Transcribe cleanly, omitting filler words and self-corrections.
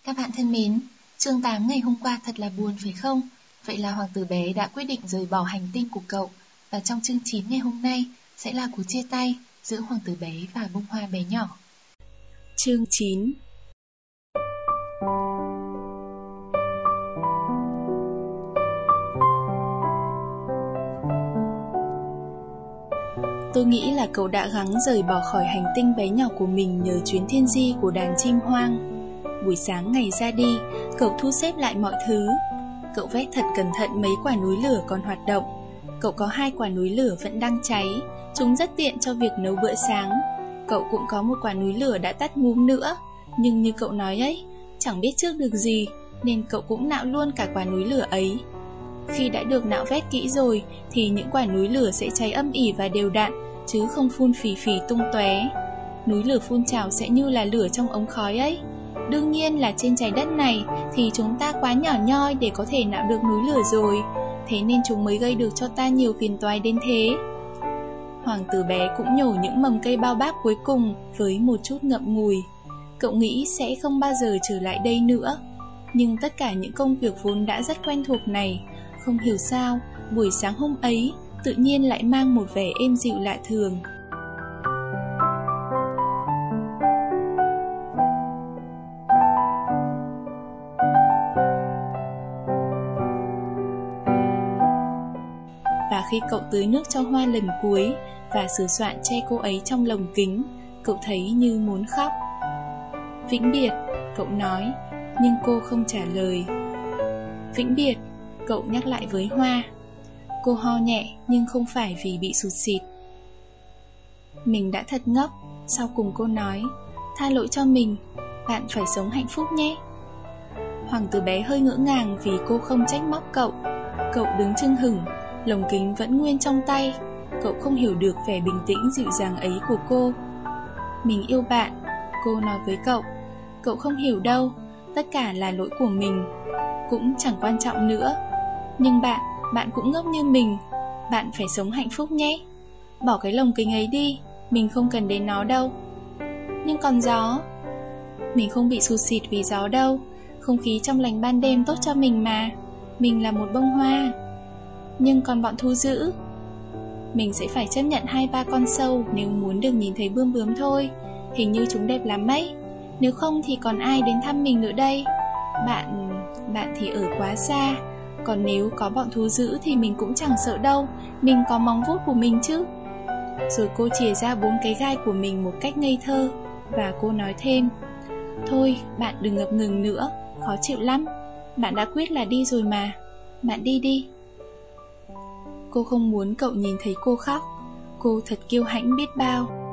Các bạn thân mến, chương 8 ngày hôm qua thật là buồn phải không? Vậy là hoàng tử bé đã quyết định rời bỏ hành tinh của cậu. Và trong chương 9 ngày hôm nay sẽ là cuộc chia tay giữa hoàng tử bé và bông hoa bé nhỏ. Chương 9. Tôi nghĩ là cậu đã gắng rời bỏ khỏi hành tinh bé nhỏ của mình nhờ chuyến thiên di của đàn chim hoang. Buổi sáng ngày ra đi, cậu thu xếp lại mọi thứ. Cậu vét thật cẩn thận mấy quả núi lửa còn hoạt động. Cậu có 2 quả núi lửa vẫn đang cháy, chúng rất tiện cho việc nấu bữa sáng. Cậu cũng có 1 quả núi lửa đã tắt ngúm nữa, nhưng như cậu nói ấy, chẳng biết trước được gì, nên cậu cũng nạo luôn cả quả núi lửa ấy. Khi đã được nạo vét kỹ rồi, thì những quả núi lửa sẽ cháy âm ỉ và đều đặn, chứ không phun phì phì tung tóe. Núi lửa phun trào sẽ như là lửa trong ống khói ấy. Đương nhiên là trên trái đất này thì chúng ta quá nhỏ nhoi để có thể nạo được núi lửa rồi, thế nên chúng mới gây được cho ta nhiều phiền toái đến thế. Hoàng tử bé cũng nhổ những mầm cây bao bác cuối cùng với một chút ngậm ngùi. Cậu nghĩ sẽ không bao giờ trở lại đây nữa. Nhưng tất cả những công việc vốn đã rất quen thuộc này, không hiểu sao, buổi sáng hôm ấy tự nhiên lại mang một vẻ êm dịu lạ thường. Và khi cậu tưới nước cho hoa lần cuối và sửa soạn che cô ấy trong lồng kính, cậu thấy như muốn khóc. Vĩnh biệt, cậu nói, nhưng cô không trả lời. Vĩnh biệt, cậu nhắc lại với Hoa. Cô ho nhẹ nhưng không phải vì bị sụt xịt. Mình đã thật ngốc. Sau cùng cô nói, tha lỗi cho mình, bạn phải sống hạnh phúc nhé. Hoàng tử bé hơi ngỡ ngàng vì cô không trách móc cậu. Cậu đứng chưng hửng, lồng kính vẫn nguyên trong tay. Cậu không hiểu được vẻ bình tĩnh dịu dàng ấy của cô. Mình yêu bạn, cô nói với cậu. Cậu không hiểu đâu, tất cả là lỗi của mình. Cũng chẳng quan trọng nữa. Nhưng bạn cũng ngốc như mình. Bạn phải sống hạnh phúc nhé. Bỏ cái lồng kính ấy đi, mình không cần đến nó đâu. Nhưng còn gió, mình không bị sụt xịt vì gió đâu. Không khí trong lành ban đêm tốt cho mình mà. Mình là một bông hoa. Nhưng còn bọn thú dữ, mình sẽ phải chấp nhận 2-3 con sâu nếu muốn được nhìn thấy bươm bướm thôi. Hình như chúng đẹp lắm ấy. Nếu không thì còn ai đến thăm mình nữa đây. Bạn thì ở quá xa. Còn nếu có bọn thú dữ thì mình cũng chẳng sợ đâu. Mình có móng vuốt của mình chứ. Rồi cô chìa ra 4 cái gai của mình một cách ngây thơ. Và cô nói thêm, thôi bạn đừng ngập ngừng nữa, khó chịu lắm. Bạn đã quyết là đi rồi mà. Bạn đi đi. Cô không muốn cậu nhìn thấy cô khóc. Cô thật kiêu hãnh biết bao.